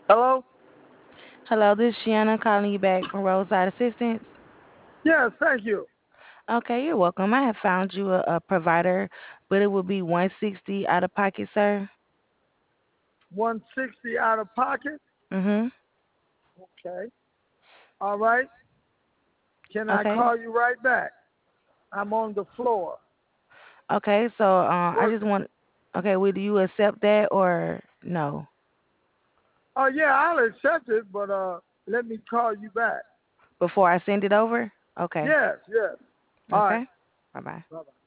Hello? Hello, this is Shiana calling you back from Roadside Assistance. Yes, thank you. Okay, you're welcome. I have found you a provider, but it will be 160 out of pocket, sir. 160 out of pocket? Mhm. Okay. All right. Can I Okay. call you right back? I'm on the floor. Okay. So I What? just want. Okay. Will you accept that or no? Oh, yeah, I'll accept it, but let me call you back. Before I send it over. Okay. Yes, yes. All right. Okay. Bye bye. Bye-bye.